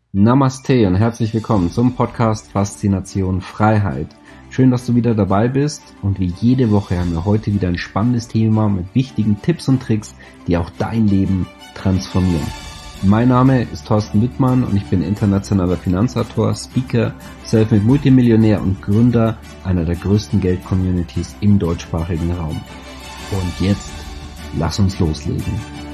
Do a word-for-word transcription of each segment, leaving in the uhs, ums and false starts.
Namaste und herzlich willkommen zum Podcast Faszination Freiheit. Schön, dass du wieder dabei bist und wie jede Woche haben wir heute wieder ein spannendes Thema mit wichtigen Tipps und Tricks, die auch dein Leben transformieren. Mein Name ist Thorsten Wittmann und ich bin internationaler Finanzautor, Speaker, Selfmade Multimillionär und Gründer einer der größten Geld-Communities im deutschsprachigen Raum. Und jetzt, lass uns loslegen.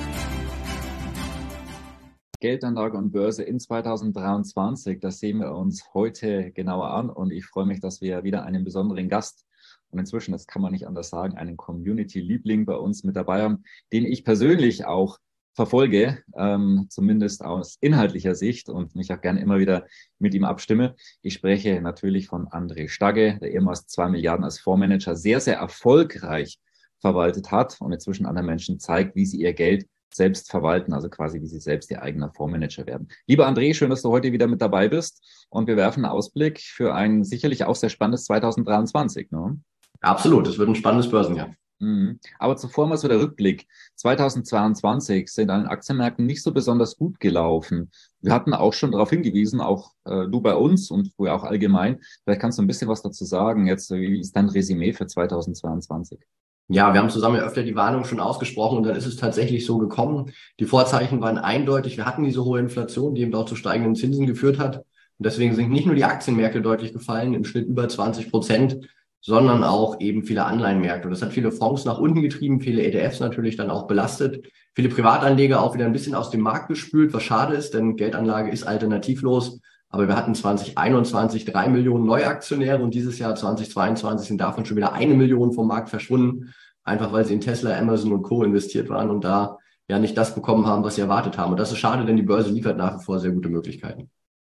Geldanlage und Börse in zweitausenddreiundzwanzig, das sehen wir uns heute genauer an und ich freue mich, dass wir wieder einen besonderen Gast und inzwischen, das kann man nicht anders sagen, einen Community-Liebling bei uns mit dabei haben, den ich persönlich auch verfolge, ähm, zumindest aus inhaltlicher Sicht und mich auch gerne immer wieder mit ihm abstimme. Ich spreche natürlich von André Stagge, der ehemals zwei Milliarden als Fondsmanager sehr, sehr erfolgreich verwaltet hat und inzwischen anderen Menschen zeigt, wie sie ihr Geld selbst verwalten, also quasi wie sie selbst ihr eigener Fondsmanager werden. Lieber André, schön, dass du heute wieder mit dabei bist und wir werfen einen Ausblick für ein sicherlich auch sehr spannendes zweitausenddreiundzwanzig. Ne? Absolut, es wird ein spannendes Börsenjahr. Mhm. Aber zuvor mal so der Rückblick. zweitausendzweiundzwanzig sind an den Aktienmärkten nicht so besonders gut gelaufen. Wir hatten auch schon darauf hingewiesen, auch äh, du bei uns und du auch allgemein. Vielleicht kannst du ein bisschen was dazu sagen. Jetzt, wie ist dein Resümee für zweitausendzweiundzwanzig? Ja, wir haben zusammen ja öfter die Warnung schon ausgesprochen und dann ist es tatsächlich so gekommen. Die Vorzeichen waren eindeutig. Wir hatten diese hohe Inflation, die eben auch zu steigenden Zinsen geführt hat. Und deswegen sind nicht nur die Aktienmärkte deutlich gefallen, im Schnitt über zwanzig Prozent, sondern auch eben viele Anleihenmärkte. Und das hat viele Fonds nach unten getrieben, viele E T Fs natürlich dann auch belastet, viele Privatanleger auch wieder ein bisschen aus dem Markt gespült, was schade ist, denn Geldanlage ist alternativlos. Aber wir hatten zwanzig einundzwanzig drei Millionen Neuaktionäre und dieses Jahr zwanzig zweiundzwanzig sind davon schon wieder eine Million vom Markt verschwunden, einfach weil sie in Tesla, Amazon und Co. investiert waren und da ja nicht das bekommen haben, was sie erwartet haben. Und das ist schade, denn die Börse liefert nach wie vor sehr gute Möglichkeiten.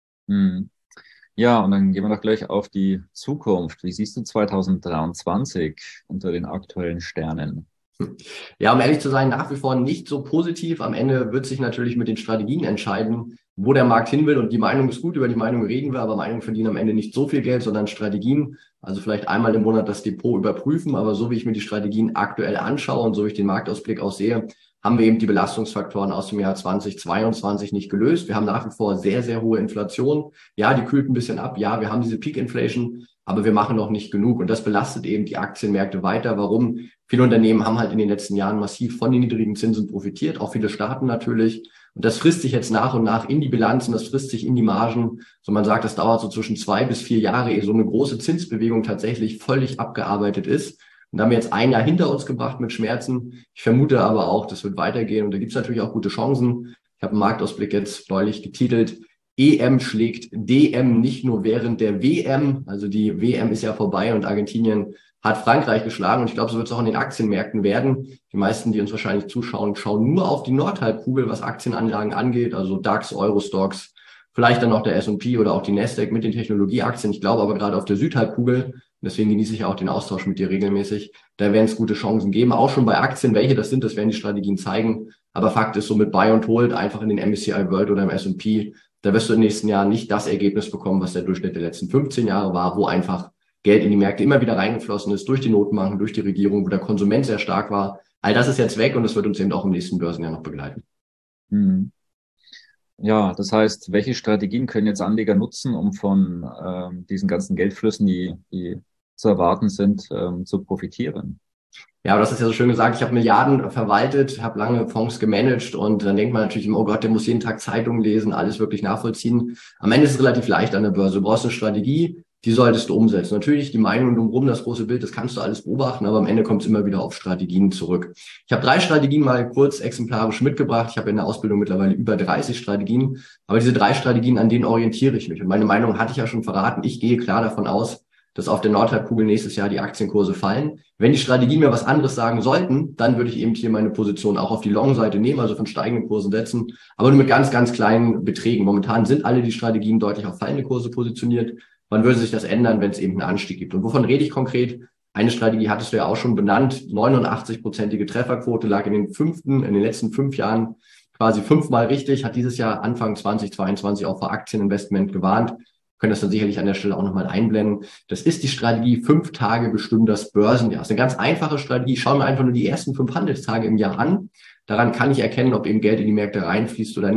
Hm. Ja, und dann gehen wir doch gleich auf die Zukunft. Wie siehst du zweitausenddreiundzwanzig unter den aktuellen Sternen? Ja, um ehrlich zu sein, nach wie vor nicht so positiv. Am Ende wird sich natürlich mit den Strategien entscheiden, wo der Markt hin will. Und die Meinung ist gut, über die Meinung reden wir, aber Meinungen verdienen am Ende nicht so viel Geld, sondern Strategien. Also vielleicht einmal im Monat das Depot überprüfen. Aber so wie ich mir die Strategien aktuell anschaue und so wie ich den Marktausblick auch sehe, haben wir eben die Belastungsfaktoren aus dem Jahr zwanzig zweiundzwanzig nicht gelöst. Wir haben nach wie vor sehr, sehr hohe Inflation. Ja, die kühlt ein bisschen ab. Ja, wir haben diese Peak Inflation, aber wir machen noch nicht genug. Und das belastet eben die Aktienmärkte weiter. Warum? Viele Unternehmen haben halt in den letzten Jahren massiv von den niedrigen Zinsen profitiert, auch viele Staaten natürlich. Und das frisst sich jetzt nach und nach in die Bilanzen, das frisst sich in die Margen. So man sagt, das dauert so zwischen zwei bis vier Jahre, ehe so eine große Zinsbewegung tatsächlich völlig abgearbeitet ist. Und da haben wir jetzt ein Jahr hinter uns gebracht mit Schmerzen. Ich vermute aber auch, das wird weitergehen. Und da gibt es natürlich auch gute Chancen. Ich habe einen Marktausblick jetzt neulich getitelt, E M schlägt D M nicht nur während der W M. Also die W M ist ja vorbei und Argentinien hat Frankreich geschlagen. Und ich glaube, so wird es auch in den Aktienmärkten werden. Die meisten, die uns wahrscheinlich zuschauen, schauen nur auf die Nordhalbkugel, was Aktienanlagen angeht. Also DAX, Eurostoxx, vielleicht dann noch der S und P oder auch die Nasdaq mit den Technologieaktien. Ich glaube aber gerade auf der Südhalbkugel, deswegen genieße ich auch den Austausch mit dir regelmäßig, da werden es gute Chancen geben. Auch schon bei Aktien, welche das sind, das werden die Strategien zeigen. Aber Fakt ist, so mit Buy and Hold einfach in den M S C I World oder im S und P, da wirst du in den nächsten Jahren nicht das Ergebnis bekommen, was der Durchschnitt der letzten fünfzehn Jahre war, wo einfach Geld in die Märkte immer wieder reingeflossen ist, durch die Notenbanken, durch die Regierung, wo der Konsument sehr stark war. All das ist jetzt weg und das wird uns eben auch im nächsten Börsenjahr noch begleiten. Hm. Ja, das heißt, welche Strategien können jetzt Anleger nutzen, um von ähm, diesen ganzen Geldflüssen, die, die zu erwarten sind, ähm, zu profitieren? Ja, das ist ja so schön gesagt. Ich habe Milliarden verwaltet, habe lange Fonds gemanagt und dann denkt man natürlich immer, oh Gott, der muss jeden Tag Zeitungen lesen, alles wirklich nachvollziehen. Am Ende ist es relativ leicht an der Börse. Du brauchst eine Strategie, die solltest du umsetzen. Natürlich die Meinung drumherum, das große Bild, das kannst du alles beobachten, aber am Ende kommt es immer wieder auf Strategien zurück. Ich habe drei Strategien mal kurz exemplarisch mitgebracht. Ich habe in der Ausbildung mittlerweile über dreißig Strategien, aber diese drei Strategien, an denen orientiere ich mich. Und meine Meinung hatte ich ja schon verraten. Ich gehe klar davon aus, dass auf der Nordhalbkugel nächstes Jahr die Aktienkurse fallen. Wenn die Strategien mir was anderes sagen sollten, dann würde ich eben hier meine Position auch auf die Long-Seite nehmen, also von steigenden Kursen setzen, aber nur mit ganz, ganz kleinen Beträgen. Momentan sind alle die Strategien deutlich auf fallende Kurse positioniert. Wann würde sich das ändern, wenn es eben einen Anstieg gibt? Und wovon rede ich konkret? Eine Strategie hattest du ja auch schon benannt. neunundachtzig-prozentige Trefferquote lag in den fünften, in den letzten fünf Jahren quasi fünfmal richtig, hat dieses Jahr Anfang zwanzig zweiundzwanzig auch vor Aktieninvestment gewarnt. Können das dann sicherlich an der Stelle auch nochmal einblenden. Das ist die Strategie, fünf Tage bestimmen das Börsenjahr. Das ist eine ganz einfache Strategie. Schauen wir einfach nur die ersten fünf Handelstage im Jahr an. Daran kann ich erkennen, ob eben Geld in die Märkte reinfließt oder nicht.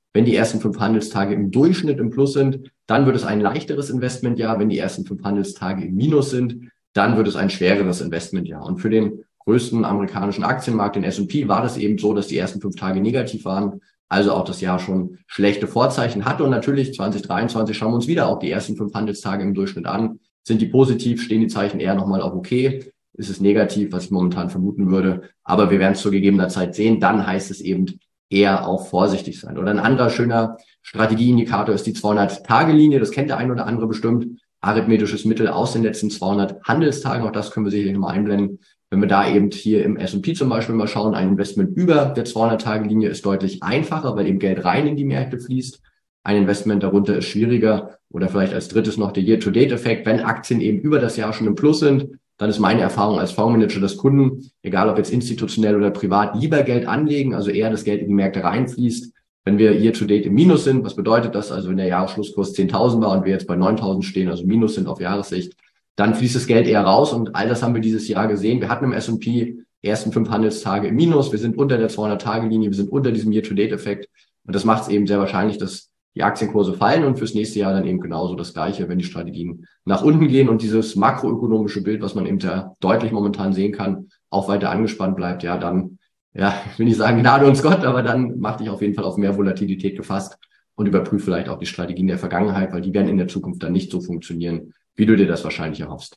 Wenn die ersten fünf Handelstage im Durchschnitt im Plus sind, dann wird es ein leichteres Investmentjahr. Wenn die ersten fünf Handelstage im Minus sind, dann wird es ein schwereres Investmentjahr. Und für den größten amerikanischen Aktienmarkt, den S und P, war das eben so, dass die ersten fünf Tage negativ waren, also auch das Jahr schon schlechte Vorzeichen hatte. Und natürlich zwanzig dreiundzwanzig schauen wir uns wieder auch die ersten fünf Handelstage im Durchschnitt an. Sind die positiv, stehen die Zeichen eher nochmal auf okay? Ist es negativ, was ich momentan vermuten würde? Aber wir werden es zu gegebener Zeit sehen. Dann heißt es eben eher auch vorsichtig sein. Oder ein anderer schöner Strategieindikator ist die zweihundert-Tage-Linie. Das kennt der ein oder andere bestimmt. Arithmetisches Mittel aus den letzten zweihundert Handelstagen. Auch das können wir sicherlich mal einblenden. Wenn wir da eben hier im S und P zum Beispiel mal schauen, ein Investment über der zweihundert-Tage-Linie ist deutlich einfacher, weil eben Geld rein in die Märkte fließt. Ein Investment darunter ist schwieriger. Oder vielleicht als drittes noch der Year-to-Date-Effekt. Wenn Aktien eben über das Jahr schon im Plus sind, dann ist meine Erfahrung als Fondsmanager, dass Kunden, egal ob jetzt institutionell oder privat, lieber Geld anlegen, also eher das Geld in die Märkte reinfließt. Wenn wir Year-to-Date im Minus sind, was bedeutet das? Also wenn der Jahresschlusskurs zehntausend war und wir jetzt bei neuntausend stehen, also Minus sind auf Jahressicht, dann fließt das Geld eher raus und all das haben wir dieses Jahr gesehen. Wir hatten im S und P ersten fünf Handelstage im Minus, wir sind unter der zweihundert-Tage-Linie, wir sind unter diesem Year-to-Date-Effekt und das macht es eben sehr wahrscheinlich, dass die Aktienkurse fallen und fürs nächste Jahr dann eben genauso das Gleiche, wenn die Strategien nach unten gehen und dieses makroökonomische Bild, was man eben sehr deutlich momentan sehen kann, auch weiter angespannt bleibt, ja, dann, ja, ich will nicht sagen Gnade uns Gott, aber dann mach dich auf jeden Fall auf mehr Volatilität gefasst und überprüfe vielleicht auch die Strategien der Vergangenheit, weil die werden in der Zukunft dann nicht so funktionieren, wie du dir das wahrscheinlich erhoffst.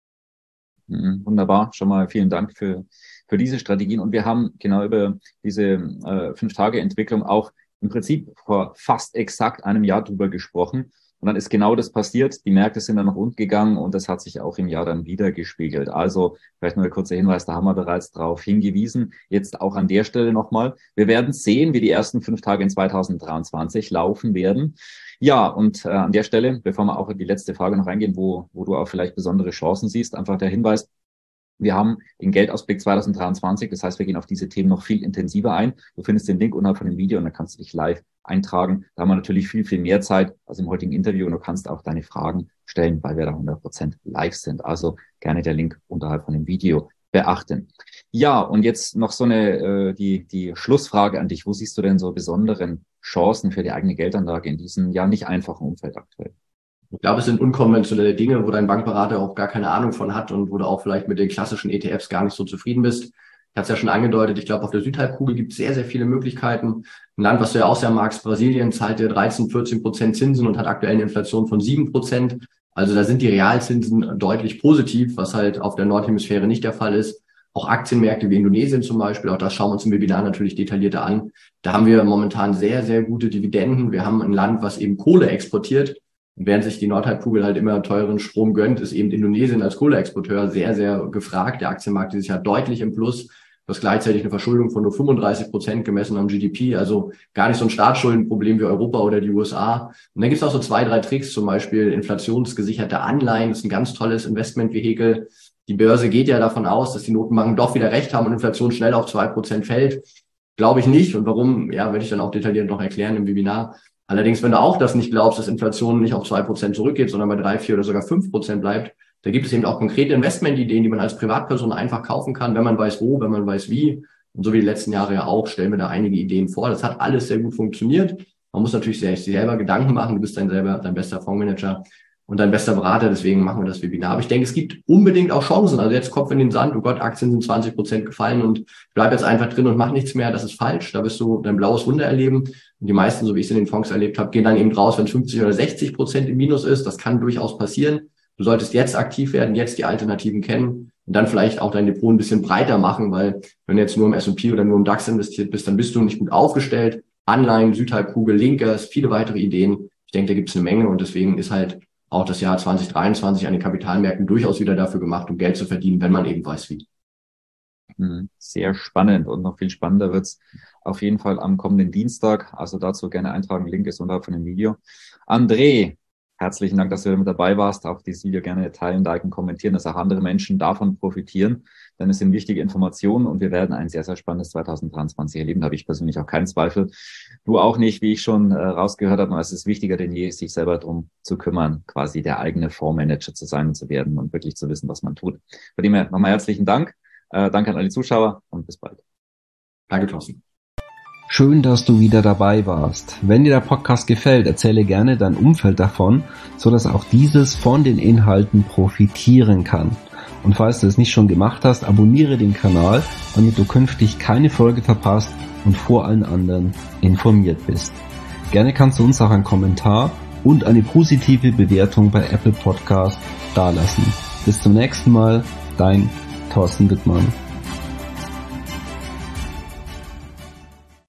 Wunderbar, schon mal vielen Dank für, für diese Strategien und wir haben genau über diese äh, Fünf-Tage-Entwicklung auch im Prinzip vor fast exakt einem Jahr drüber gesprochen. Und dann ist genau das passiert. Die Märkte sind dann nach unten gegangen und das hat sich auch im Jahr dann wieder gespiegelt. Also vielleicht nur ein kurzer Hinweis, da haben wir bereits darauf hingewiesen. Jetzt auch an der Stelle nochmal. Wir werden sehen, wie die ersten fünf Tage in zweitausenddreiundzwanzig laufen werden. Ja, und äh, an der Stelle, bevor wir auch in die letzte Frage noch reingehen, wo, wo du auch vielleicht besondere Chancen siehst, einfach der Hinweis, wir haben den Geldausblick zweitausenddreiundzwanzig, das heißt, wir gehen auf diese Themen noch viel intensiver ein. Du findest den Link unterhalb von dem Video und dann kannst du dich live eintragen. Da haben wir natürlich viel, viel mehr Zeit als im heutigen Interview und du kannst auch deine Fragen stellen, weil wir da hundert Prozent live sind. Also gerne der Link unterhalb von dem Video beachten. Ja, und jetzt noch so eine äh, die die Schlussfrage an dich. Wo siehst du denn so besonderen Chancen für die eigene Geldanlage in diesem ja nicht einfachen Umfeld aktuell? Ich glaube, es sind unkonventionelle Dinge, wo dein Bankberater auch gar keine Ahnung von hat und wo du auch vielleicht mit den klassischen E T Fs gar nicht so zufrieden bist. Ich habe es ja schon angedeutet, ich glaube, auf der Südhalbkugel gibt es sehr, sehr viele Möglichkeiten. Ein Land, was du ja auch sehr magst, Brasilien, zahlt dir dreizehn, vierzehn Prozent Zinsen und hat aktuell eine Inflation von sieben Prozent. Also da sind die Realzinsen deutlich positiv, was halt auf der Nordhemisphäre nicht der Fall ist. Auch Aktienmärkte wie Indonesien zum Beispiel, auch das schauen wir uns im Webinar natürlich detaillierter an. Da haben wir momentan sehr, sehr gute Dividenden. Wir haben ein Land, was eben Kohle exportiert. Während sich die Nordhalbkugel halt immer teuren Strom gönnt, ist eben Indonesien als Kohleexporteur sehr, sehr gefragt. Der Aktienmarkt dieses Jahr deutlich im Plus. Du hast gleichzeitig eine Verschuldung von nur fünfunddreißig Prozent gemessen am G D P, also gar nicht so ein Staatsschuldenproblem wie Europa oder die U S A. Und dann gibt es auch so zwei, drei Tricks, zum Beispiel inflationsgesicherte Anleihen. Das ist ein ganz tolles Investmentvehikel. Die Börse geht ja davon aus, dass die Notenbanken doch wieder recht haben und Inflation schnell auf zwei Prozent fällt. Glaube ich nicht. Und warum, ja, werde ich dann auch detailliert noch erklären im Webinar. Allerdings, wenn du auch das nicht glaubst, dass Inflation nicht auf zwei Prozent zurückgeht, sondern bei drei, vier oder sogar fünf Prozent bleibt, da gibt es eben auch konkrete Investmentideen, die man als Privatperson einfach kaufen kann, wenn man weiß wo, wenn man weiß wie. Und so wie die letzten Jahre ja auch, stellen wir da einige Ideen vor. Das hat alles sehr gut funktioniert. Man muss natürlich sehr, selber Gedanken machen. Du bist dein selber dein bester Fondsmanager und dein bester Berater. Deswegen machen wir das Webinar. Aber ich denke, es gibt unbedingt auch Chancen. Also jetzt Kopf in den Sand. Oh Gott, Aktien sind zwanzig Prozent gefallen und bleib jetzt einfach drin und mach nichts mehr. Das ist falsch. Da wirst du dein blaues Wunder erleben. Und die meisten, so wie ich es in den Fonds erlebt habe, gehen dann eben raus, wenn fünfzig oder sechzig Prozent im Minus ist. Das kann durchaus passieren. Du solltest jetzt aktiv werden, jetzt die Alternativen kennen und dann vielleicht auch dein Depot ein bisschen breiter machen, weil wenn du jetzt nur im S und P oder nur im DAX investiert bist, dann bist du nicht gut aufgestellt. Anleihen, Südhalbkugel, Linkers, viele weitere Ideen. Ich denke, da gibt es eine Menge und deswegen ist halt auch das Jahr zwanzig dreiundzwanzig an den Kapitalmärkten durchaus wieder dafür gemacht, um Geld zu verdienen, wenn man eben weiß wie. Sehr spannend und noch viel spannender wird's auf jeden Fall am kommenden Dienstag. Also dazu gerne eintragen. Link ist unterhalb von dem Video. André, herzlichen Dank, dass du mit dabei warst. Auch dieses Video gerne teilen, liken, kommentieren, dass auch andere Menschen davon profitieren. Denn es sind wichtige Informationen und wir werden ein sehr, sehr spannendes zweitausenddreiundzwanzig erleben. Da habe ich persönlich auch keinen Zweifel. Du auch nicht, wie ich schon äh, rausgehört habe. Und es ist wichtiger denn je, sich selber darum zu kümmern, quasi der eigene Fondsmanager zu sein und zu werden und wirklich zu wissen, was man tut. Von dem her nochmal herzlichen Dank. Äh, danke an alle Zuschauer und bis bald. Danke, Thorsten. Schön, dass du wieder dabei warst. Wenn dir der Podcast gefällt, erzähle gerne dein Umfeld davon, so dass auch dieses von den Inhalten profitieren kann. Und falls du es nicht schon gemacht hast, abonniere den Kanal, damit du künftig keine Folge verpasst und vor allen anderen informiert bist. Gerne kannst du uns auch einen Kommentar und eine positive Bewertung bei Apple Podcast dalassen. Bis zum nächsten Mal, dein Thorsten Wittmann.